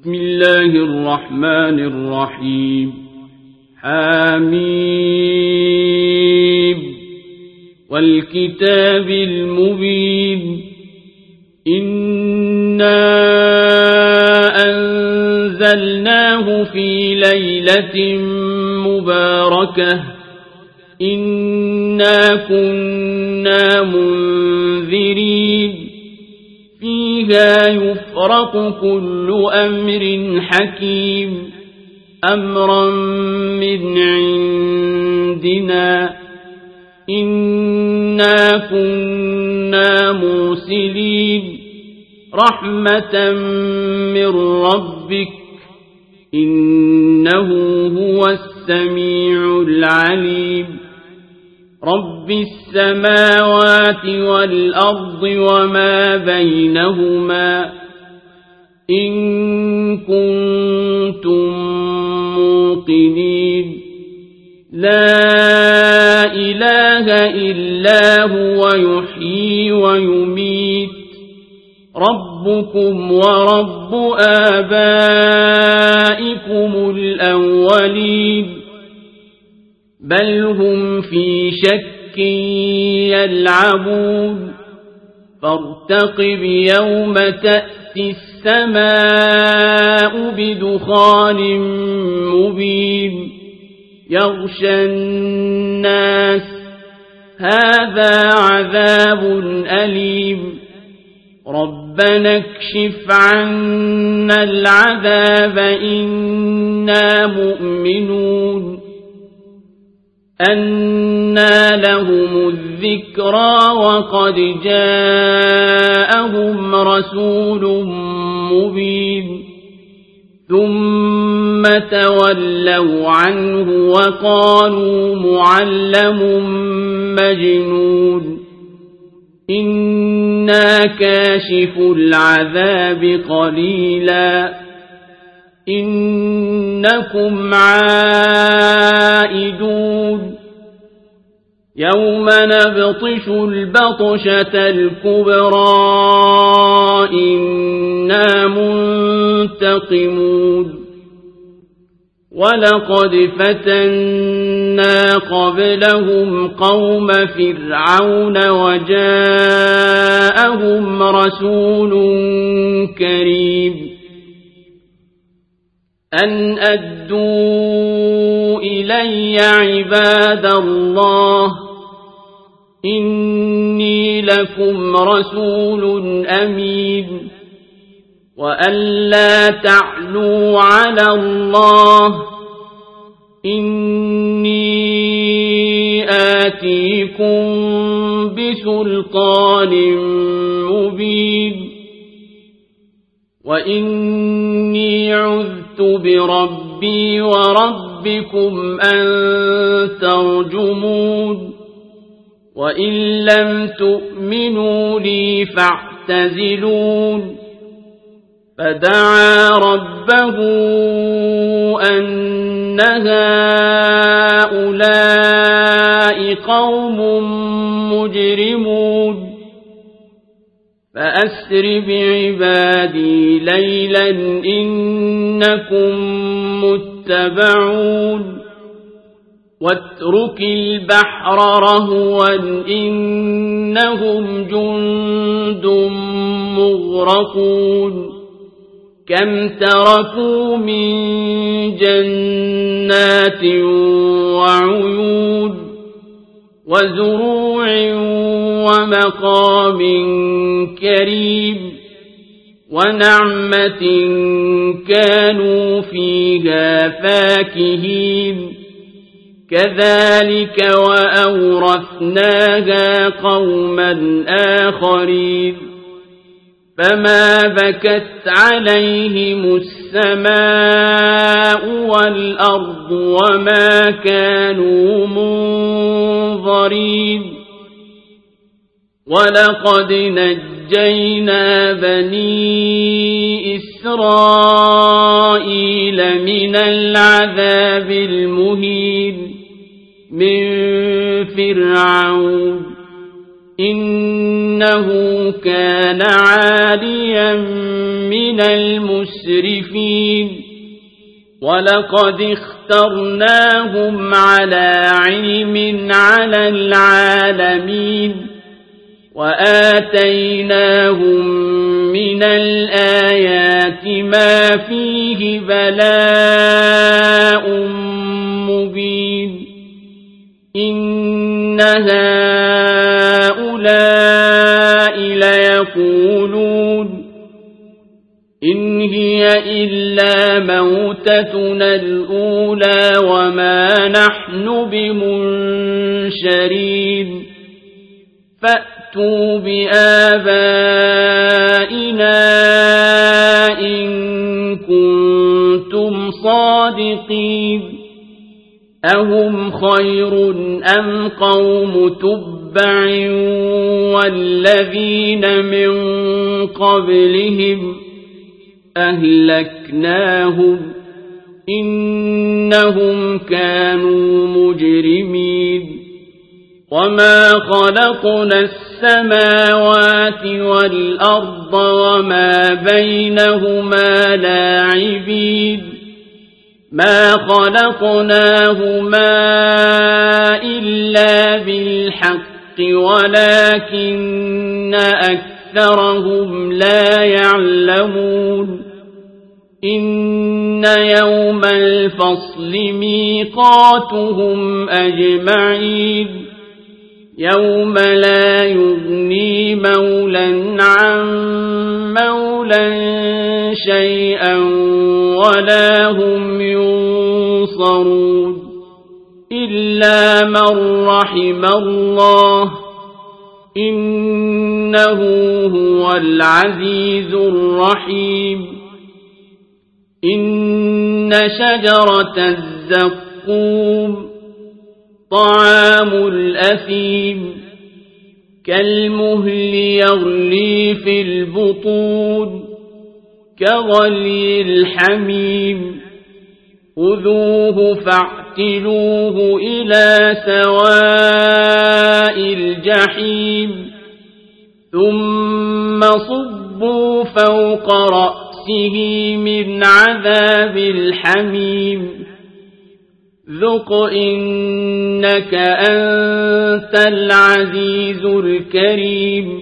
بسم الله الرحمن الرحيم حميم والكتاب المبين إنا أنزلناه في ليلة مباركة إنا كنا منذرين فيها يفرق كل أمر حكيم أمرا من عندنا إنا كنا مرسلين رحمة من ربك إنه هو السميع العليم رب السماوات والأرض وما بينهما إن كنتم موقنين لا إله إلا هو يحيي ويميت ربكم ورب آبائكم الأولين بل هم في شك يلعبون فارتقب يوم تأتي السماء بدخان مبين يغشى الناس هذا عذاب أليم ربنا اكشف عنا العذاب إنا مؤمنون أنى لهم الذكرى وقد جاءهم رسول مبين ثم تولوا عنه وقالوا معلم مجنون إنا كاشف العذاب قليلا إنكم عائدون يوم نبطش البطشة الكبرى إنا منتقمون ولقد فتنا قبلهم قوم فرعون وجاءهم رسول كريم أن أدوا إلي عباد الله إني لكم رسول أمين وأن لا تعلوا على الله إني آتيكم بسلطان مبين وإني عذت بربي وربكم أن ترجمون وإن لم تؤمنوا لي فاعتزلون فدعا ربه أن هؤلاء قوم مجرمون فأسر بعبادي ليلا إنكم متبعون واترك البحر رهوا إنهم جند مغرقون كم تركوا من جنات وعيون وزروع ومقام كريم ونعمة كانوا فيها فاكهين كذلك وأورثناها قوما آخرين فما بكت عليهم السماء والأرض وما كانوا منظرين ولقد نجينا بني إسرائيل من العذاب المهين من فرعون إن إنه كان عاليا من المسرفين ولقد اخترناهم على علم على العالمين وآتيناهم من الآيات ما فيه بلاء مبين إن هؤلاء ليقولون إن هي إلا موتتنا الأولى وما نحن بمنشرين فأتوا بآبائنا إن كنتم صادقين أهم خير أم قوم تبع والذين من قبلهم أهلكناهم إنهم كانوا مجرمين وما خلقنا السماوات والأرض وما بينهما لاعبين ما خلقناهما إلا بالحق ولكن أكثرهم لا يعلمون إن يوم الفصل ميقاتهم أجمعين يوم لا يغني مولا عن مولا شيئا ولا هم ينصرون إلا من رحم الله إنه هو العزيز الرحيم إن شجرة الزقوم طعام الأثيم كالمهل يغلي في البطون كغلي الحميم خذوه فاعتلوه إلى سواء الجحيم ثم صبوا فوق رأسه من عذاب الحميم ذق إنك أنت العزيز الكريم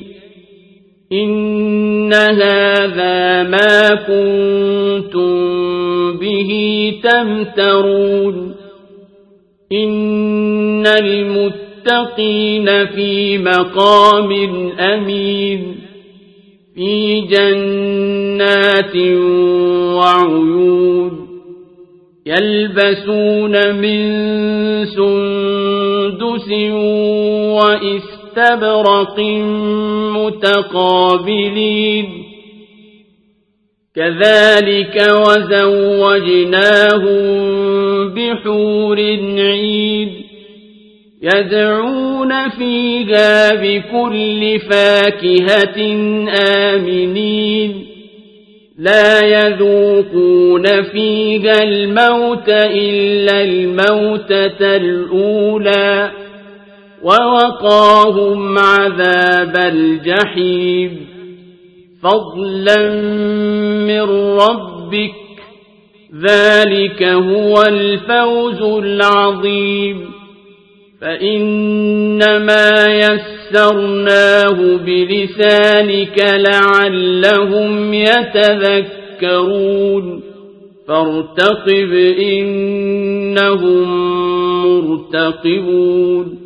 إن هذا ما كنتم به تمترون إن المتقين في مقام أمين في جنات وعيون يلبسون من سندس وإستبرق متقابلين كذلك وزوجناهم بحور عين يدعون فيها بكل فاكهة آمنين لا يذوقون فيها الموت إلا الموتة الأولى ووقاهم عذاب الجحيم فضلا من ربك ذلك هو الفوز العظيم فإنما يسرناه بلسانك لعلهم يتذكرون فارتقب إنهم مرتقبون